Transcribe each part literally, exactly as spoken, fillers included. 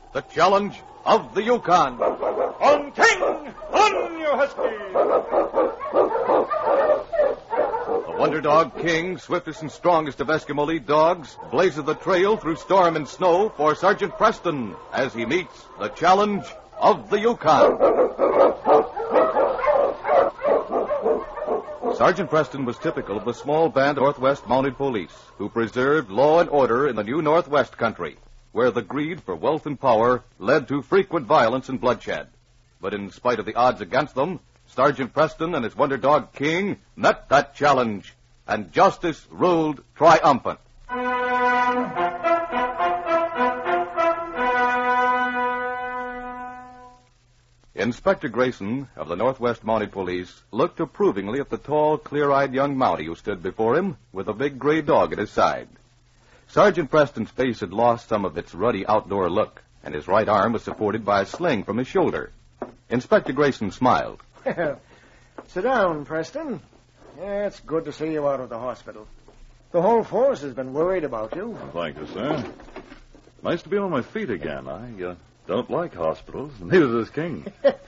the challenge of the Yukon. On, King! On, you huskies! The Wonder Dog King, swiftest and strongest of Eskimo lead dogs, blazes the trail through storm and snow for Sergeant Preston as he meets the challenge of the Yukon. Sergeant Preston was typical of the small band of Northwest Mounted Police who preserved law and order in the new Northwest country, where the greed for wealth and power led to frequent violence and bloodshed. But in spite of the odds against them, Sergeant Preston and his Wonder Dog King met that challenge, and justice ruled triumphant. Inspector Grayson of the Northwest Mounted Police looked approvingly at the tall, clear-eyed young Mountie who stood before him with a big gray dog at his side. Sergeant Preston's face had lost some of its ruddy outdoor look, and his right arm was supported by a sling from his shoulder. Inspector Grayson smiled. Sit down, Preston. Yeah, it's good to see you out of the hospital. The whole force has been worried about you. Well, thank you, sir. Nice to be on my feet again. I uh, don't like hospitals, neither does King.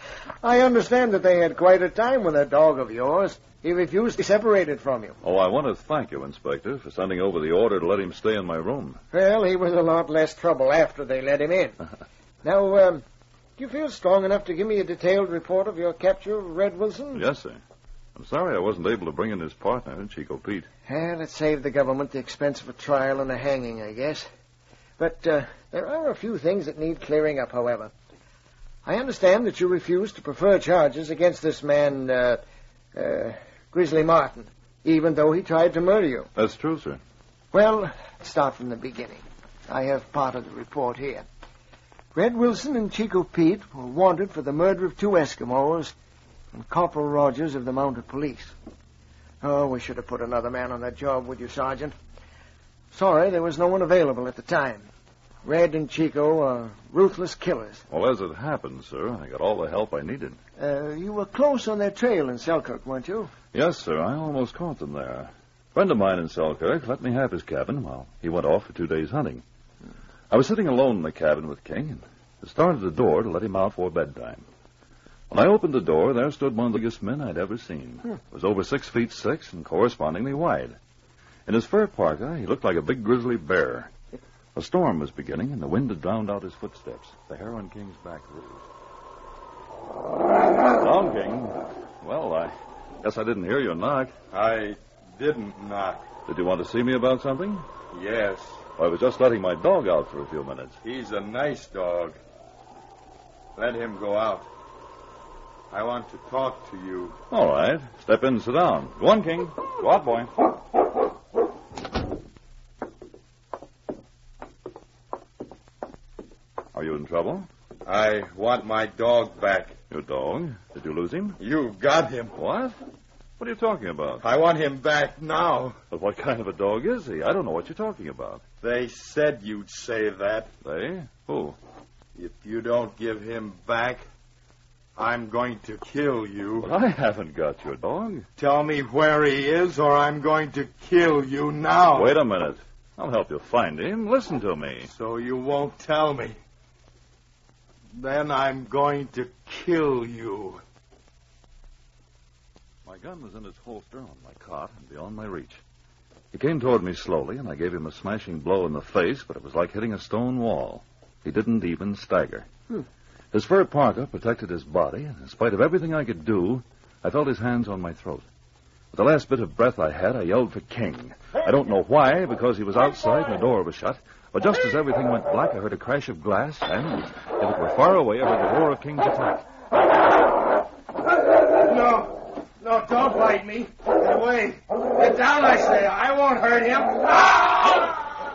I understand that they had quite a time with that dog of yours. He refused to be separated from you. Oh, I want to thank you, Inspector, for sending over the order to let him stay in my room. Well, he was a lot less trouble after they let him in. Now, um, do you feel strong enough to give me a detailed report of your capture of Red Wilson? Yes, sir. I'm sorry I wasn't able to bring in his partner, Chico Pete. Well, it saved the government the expense of a trial and a hanging, I guess. But uh, there are a few things that need clearing up, however. I understand that you refused to prefer charges against this man, uh, uh, Grizzly Martin, even though he tried to murder you. That's true, sir. Well, let's start from the beginning. I have part of the report here. Red Wilson and Chico Pete were wanted for the murder of two Eskimos and Corporal Rogers of the Mounted Police. Oh, we should have put another man on that job, would you, Sergeant? Sorry, there was no one available at the time. Red and Chico are ruthless killers. Well, as it happened, sir, I got all the help I needed. Uh, you were close on their trail in Selkirk, weren't you? Yes, sir, I almost caught them there. A friend of mine in Selkirk let me have his cabin while he went off for two days hunting. I was sitting alone in the cabin with King and started the door to let him out for bedtime. When I opened the door, there stood one of the biggest men I'd ever seen. Hmm. He was over six feet six and correspondingly wide. In his fur parka, he looked like a big grizzly bear. A storm was beginning, and the wind had drowned out his footsteps. The hair on King's back rose. Down, King. Well, I guess I didn't hear you knock. I didn't knock. Did you want to see me about something? Yes. I was just letting my dog out for a few minutes. He's a nice dog. Let him go out. I want to talk to you. All right. Step in and sit down. Go on, King. Go out, boy. Are you in trouble? I want my dog back. Your dog? Did you lose him? You got him. What? What are you talking about? I want him back now. But what kind of a dog is he? I don't know what you're talking about. They said you'd say that. They? Who? If you don't give him back, I'm going to kill you. But I haven't got your dog. Tell me where he is, or I'm going to kill you now. Wait a minute. I'll help you find him. Listen to me. So you won't tell me. Then I'm going to kill you. My gun was in its holster on my cot and beyond my reach. He came toward me slowly, and I gave him a smashing blow in the face, but it was like hitting a stone wall. He didn't even stagger. Hmm. His fur parka protected his body, and in spite of everything I could do, I felt his hands on my throat. With the last bit of breath I had, I yelled for King. I don't know why, because he was outside and the door was shut, but just as everything went black, I heard a crash of glass, and if it were far away, I heard the roar of King's attack. No. No, don't bite me. Get away. Get down, I say. I won't hurt him. I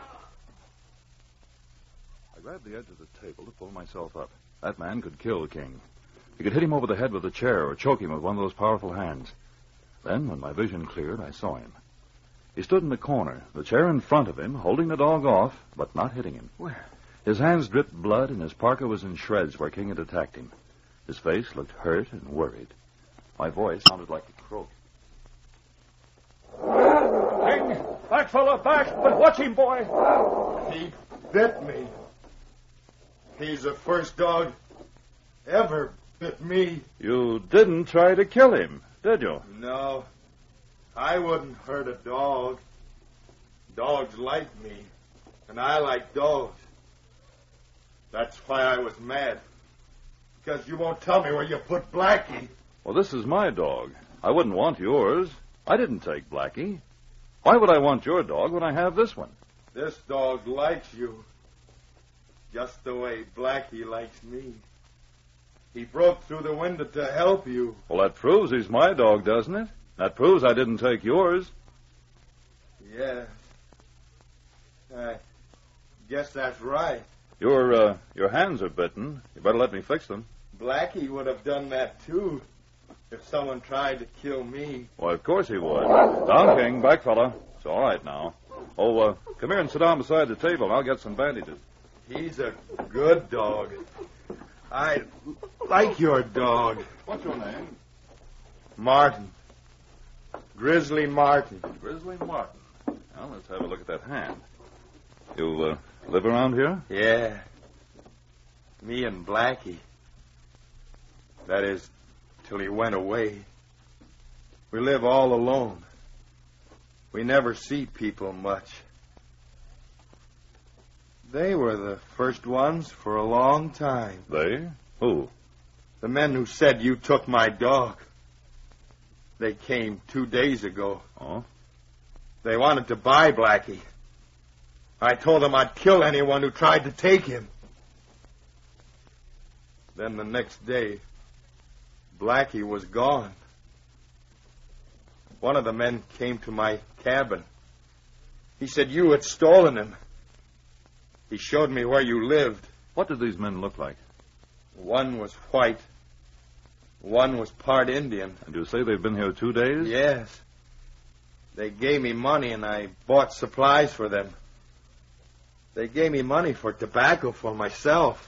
grabbed the edge of the table to pull myself up. That man could kill King. He could hit him over the head with a chair or choke him with one of those powerful hands. Then, when my vision cleared, I saw him. He stood in the corner, the chair in front of him, holding the dog off, but not hitting him. Where? His hands dripped blood, and his parka was in shreds where King had attacked him. His face looked hurt and worried. My voice sounded like a croak. King, back, fella, back. But watch him, boy. He bit me. He's the first dog ever bit me. You didn't try to kill him, did you? No, I wouldn't hurt a dog. Dogs like me, and I like dogs. That's why I was mad. Because you won't tell me where you put Blackie. Well, this is my dog. I wouldn't want yours. I didn't take Blackie. Why would I want your dog when I have this one? This dog likes you. Just the way Blackie likes me. He broke through the window to help you. Well, that proves he's my dog, doesn't it? That proves I didn't take yours. Yes. I guess that's right. Your, uh, your hands are bitten. You better let me fix them. Blackie would have done that, too, if someone tried to kill me. Well, of course he would. Down, King. Back, fella. It's all right now. Oh, uh, come here and sit down beside the table, and I'll get some bandages. He's a good dog. I like your dog. What's your name? Martin. Grizzly Martin. Grizzly Martin. Well, let's have a look at that hand. You, uh, live around here? Yeah. Me and Blackie. That is, till he went away. We live all alone. We never see people much. They were the first ones for a long time. They? Who? The men who said you took my dog. They came two days ago. Oh? They wanted to buy Blackie. I told them I'd kill anyone who tried to take him. Then the next day, Blackie was gone. One of the men came to my cabin. He said you had stolen him. He showed me where you lived. What did these men look like? One was white. One was part Indian. And you say they've been here two days? Yes. They gave me money and I bought supplies for them. They gave me money for tobacco for myself.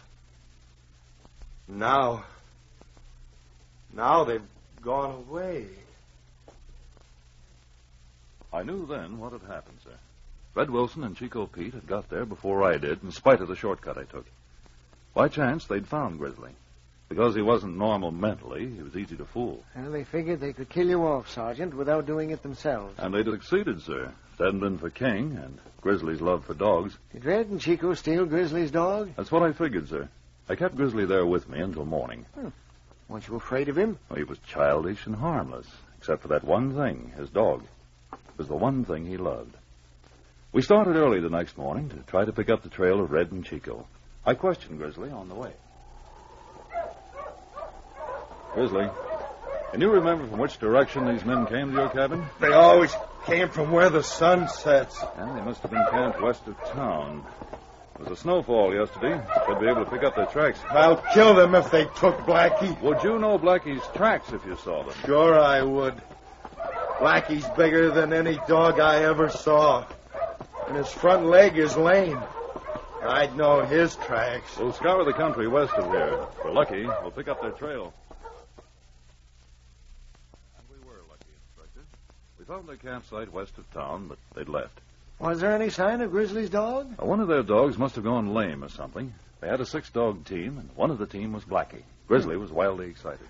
Now, now they've gone away. I knew then what had happened, sir. Red Wilson and Chico Pete had got there before I did, in spite of the shortcut I took. By chance, they'd found Grizzly. Because he wasn't normal mentally, he was easy to fool. Well, they figured they could kill you off, Sergeant, without doing it themselves. And they'd succeeded, sir. If it hadn't been for King and Grizzly's love for dogs. Did Red and Chico steal Grizzly's dog? That's what I figured, sir. I kept Grizzly there with me until morning. Hmm. Weren't you afraid of him? Well, he was childish and harmless, except for that one thing, his dog. It was the one thing he loved. We started early the next morning to try to pick up the trail of Red and Chico. I questioned Grizzly on the way. Grizzly, can you remember from which direction these men came to your cabin? They always came from where the sun sets. And they must have been camped west of town. There was a snowfall yesterday. Should be able to pick up their tracks. I'll kill them if they took Blackie. Would you know Blackie's tracks if you saw them? Sure I would. Blackie's bigger than any dog I ever saw. And his front leg is lame. I'd know his tracks. We'll scour the country west of here. If we're lucky, we'll pick up their trail. And we were lucky, Inspector. We found their campsite west of town, but they'd left. Was there any sign of Grizzly's dog? Now, one of their dogs must have gone lame or something. They had a six-dog team, and one of the team was Blackie. Grizzly was wildly excited.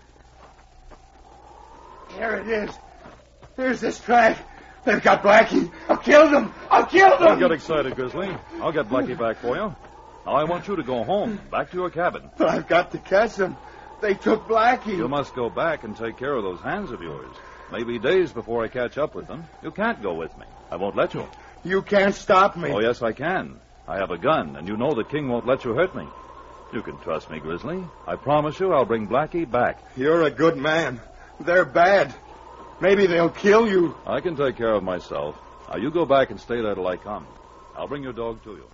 There it is. There's this track. They've got Blackie. I'll kill them. I'll kill them. Don't get excited, Grizzly. I'll get Blackie back for you. Now, I want you to go home, back to your cabin. But I've got to catch them. They took Blackie. You must go back and take care of those hands of yours. Maybe days before I catch up with them. You can't go with me. I won't let you. You can't stop me. Oh, yes, I can. I have a gun, and you know the King won't let you hurt me. You can trust me, Grizzly. I promise you I'll bring Blackie back. You're a good man. They're bad. Maybe they'll kill you. I can take care of myself. Now, you go back and stay there till I come. I'll bring your dog to you.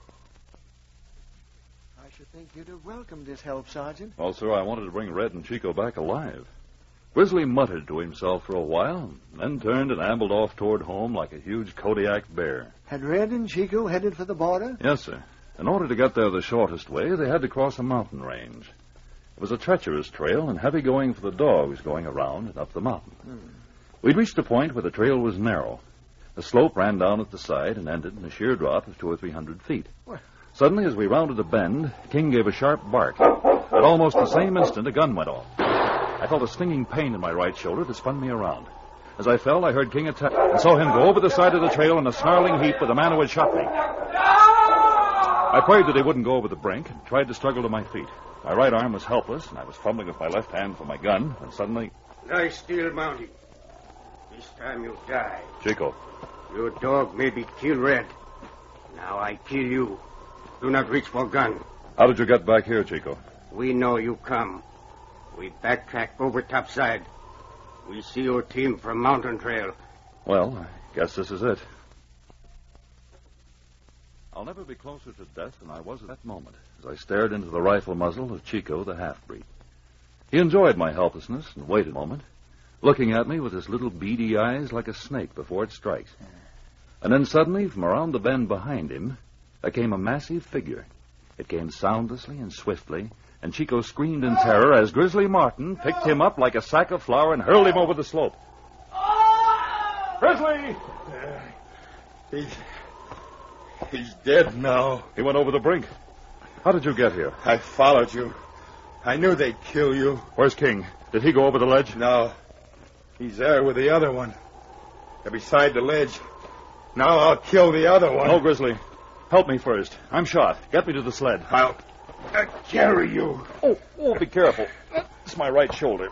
I should think you'd have welcomed this help, Sergeant. Well, sir, I wanted to bring Red and Chico back alive. Grizzly muttered to himself for a while, then turned and ambled off toward home like a huge Kodiak bear. Had Red and Chico headed for the border? Yes, sir. In order to get there the shortest way, they had to cross a mountain range. It was a treacherous trail and heavy going for the dogs going around and up the mountain. Hmm. We'd reached a point where the trail was narrow. The slope ran down at the side and ended in a sheer drop of two or three hundred feet. Well, Suddenly, as we rounded a bend, King gave a sharp bark. At almost the same instant, a gun went off. I felt a stinging pain in my right shoulder that spun me around. As I fell, I heard King attack and saw him go over the side of the trail in a snarling heap with the man who had shot me. I prayed that he wouldn't go over the brink and tried to struggle to my feet. My right arm was helpless, and I was fumbling with my left hand for my gun, and suddenly... Lie still, Mountie. This time you'll die. Chico. Your dog may be killed red. Now I kill you. Do not reach for gun. How did you get back here, Chico? We know you come. We backtrack over topside. We see your team from Mountain Trail. Well, I guess this is it. I'll never be closer to death than I was at that moment, as I stared into the rifle muzzle of Chico, the half-breed. He enjoyed my helplessness and waited a moment, looking at me with his little beady eyes like a snake before it strikes. And then suddenly, from around the bend behind him, there came a massive figure. It came soundlessly and swiftly, and Chico screamed in terror as Grizzly Martin picked him up like a sack of flour and hurled him over the slope. Grizzly! Uh, he's... He's dead now. He went over the brink. How did you get here? I followed you. I knew they'd kill you. Where's King? Did he go over the ledge? No. He's there with the other one. They're beside the ledge. Now I'll kill the other one. No, Grizzly. Help me first. I'm shot. Get me to the sled. I'll uh, carry you. Oh, oh, be careful. It's my right shoulder.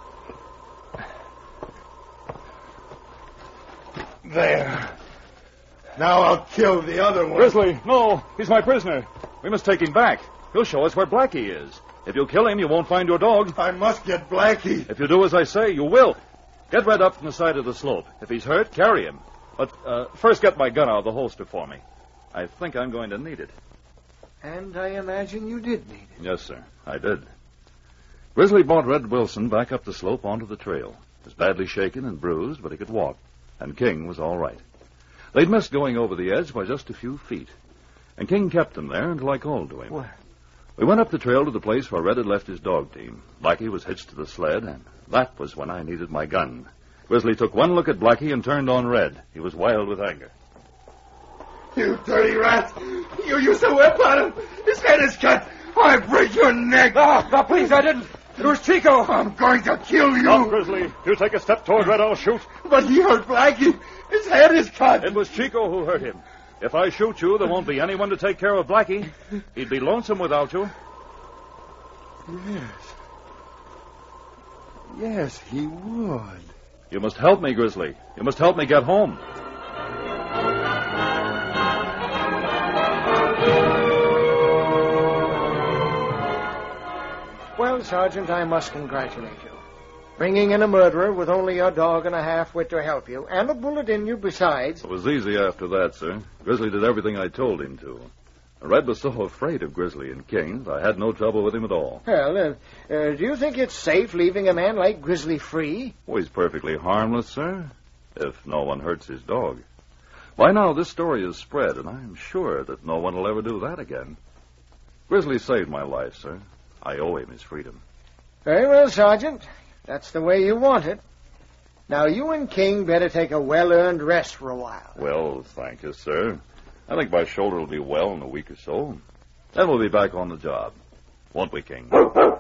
There. Now I'll kill the other one. Grizzly, no. He's my prisoner. We must take him back. He'll show us where Blackie is. If you kill him, you won't find your dog. I must get Blackie. If you do as I say, you will. Get Red up from the side of the slope. If he's hurt, carry him. But uh, first get my gun out of the holster for me. I think I'm going to need it. And I imagine you did need it. Yes, sir. I did. Grizzly brought Red Wilson back up the slope onto the trail. He was badly shaken and bruised, but he could walk. And King was all right. They'd missed going over the edge by just a few feet. And King kept them there until I called to him. What? We went up the trail to the place where Red had left his dog team. Blackie was hitched to the sled, and that was when I needed my gun. Grizzly took one look at Blackie and turned on Red. He was wild with anger. You dirty rat! You used a whip on him! His head is cut! I break your neck! Ah, no, please, I didn't. It was Chico. I'm going to kill you! Stop, Grizzly. You take a step toward Red, I'll shoot. But he hurt Blackie. His head is cut. It was Chico who hurt him. If I shoot you, there won't be anyone to take care of Blackie. He'd be lonesome without you. Yes. Yes, he would. You must help me, Grizzly. You must help me get home. Well, Sergeant, I must congratulate you. Bringing in a murderer with only your dog and a half-wit to help you, and a bullet in you besides. It was easy after that, sir. Grizzly did everything I told him to. Red was so afraid of Grizzly and King that I had no trouble with him at all. Well, uh, uh, do you think it's safe leaving a man like Grizzly free? Oh, he's perfectly harmless, sir, if no one hurts his dog. By now, this story is spread, and I'm sure that no one will ever do that again. Grizzly saved my life, sir. I owe him his freedom. Very well, Sergeant. That's the way you want it. Now, you and King better take a well-earned rest for a while. Well, thank you, sir. I think my shoulder will be well in a week or so. Then we'll be back on the job. Won't we, King?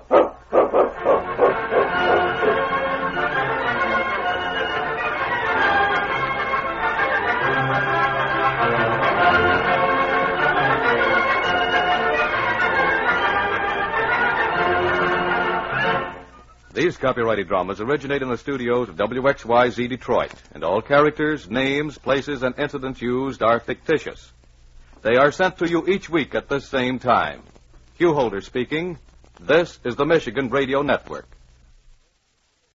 These copyrighted dramas originate in the studios of W X Y Z Detroit, and all characters, names, places, and incidents used are fictitious. They are sent to you each week at this same time. Hugh Holder speaking. This is the Michigan Radio Network.